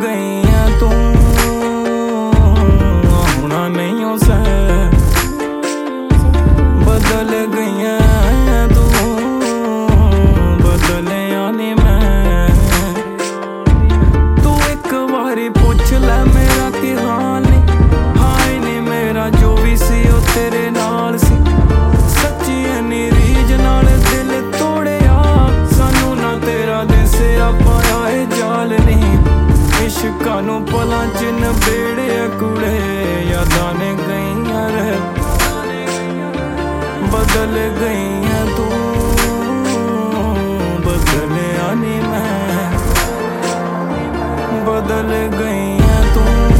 गई है तू होना नहीं हो सै, बदल गई है तू बदले आनी मैं। तू एक बारी पूछ ले मेरा की हाल नी, हाय नी मेरा जो भी सी ओ तेरे नाल सी। सच्ची नी रीज नाल दिल तोड़िया, सानू ना तेरा दिसिया पाया ए जाल नहीं। इश्कां नू पलां च नबेड़े कुड़े, यादां ने गईयां रह बदल गई है तू बदलिया नी मैं, बदल गई है तू।